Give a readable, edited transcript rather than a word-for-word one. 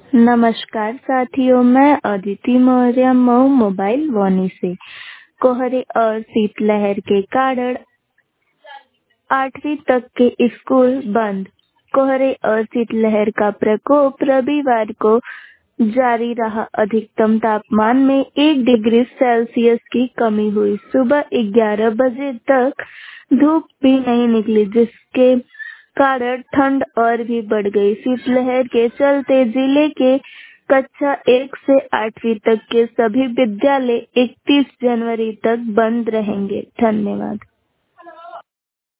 नमस्कार साथियों, मैं अदिति मौर्य मऊ मोबाइल वानी से। कोहरे और शीतलहर के कारण 8वीं तक के स्कूल बंद। कोहरे और शीतलहर का प्रकोप रविवार को जारी रहा। अधिकतम तापमान में 1 डिग्री सेल्सियस की कमी हुई। सुबह 11 बजे तक धूप भी नहीं निकली, जिसके कारण ठंड और भी बढ़ गई। शीतलहर के चलते जिले के कक्षा 1 से 8वीं तक के सभी विद्यालय 31 जनवरी तक बंद रहेंगे। धन्यवाद।